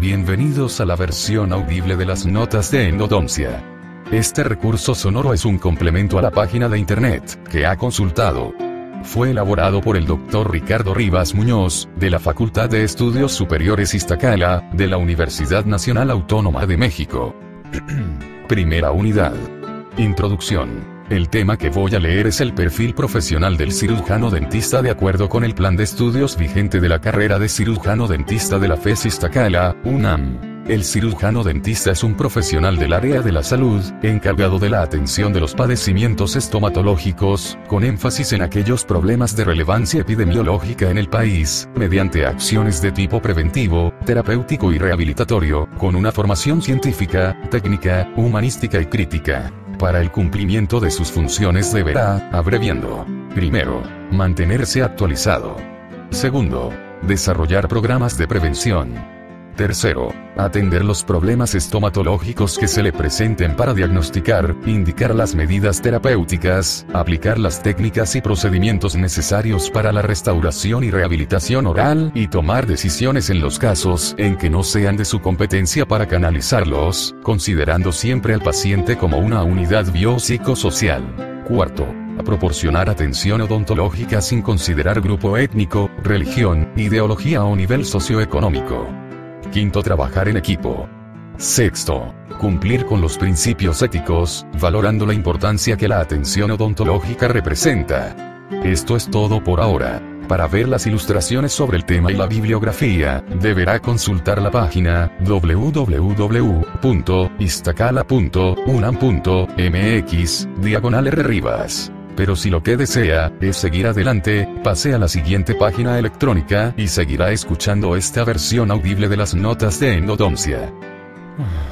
Bienvenidos a la versión audible de las notas de endodoncia. Este recurso sonoro es un complemento a la página de internet que ha consultado. Fue elaborado por el Dr. Ricardo Rivas Muñoz, de la Facultad de Estudios Superiores Iztacala, de la Universidad Nacional Autónoma de México. Primera unidad. Introducción. El tema que voy a leer es el perfil profesional del cirujano dentista de acuerdo con el plan de estudios vigente de la carrera de cirujano dentista de la FES Iztacala, UNAM. El cirujano dentista es un profesional del área de la salud, encargado de la atención de los padecimientos estomatológicos, con énfasis en aquellos problemas de relevancia epidemiológica en el país, mediante acciones de tipo preventivo, terapéutico y rehabilitatorio, con una formación científica, técnica, humanística y crítica. Para el cumplimiento de sus funciones deberá, abreviando: primero, mantenerse actualizado. Segundo, desarrollar programas de prevención. Tercero, atender los problemas estomatológicos que se le presenten para diagnosticar, indicar las medidas terapéuticas, aplicar las técnicas y procedimientos necesarios para la restauración y rehabilitación oral y tomar decisiones en los casos en que no sean de su competencia para canalizarlos, considerando siempre al paciente como una unidad biopsicosocial. Cuarto, a proporcionar atención odontológica sin considerar grupo étnico, religión, ideología o nivel socioeconómico. Quinto, trabajar en equipo. Sexto, cumplir con los principios éticos, valorando la importancia que la atención odontológica representa. Esto es todo por ahora. Para ver las ilustraciones sobre el tema y la bibliografía, deberá consultar la página www.iztacala.unam.mx/rrivas. Pero si lo que desea es seguir adelante, pase a la siguiente página electrónica y seguirá escuchando esta versión audible de las notas de endodoncia.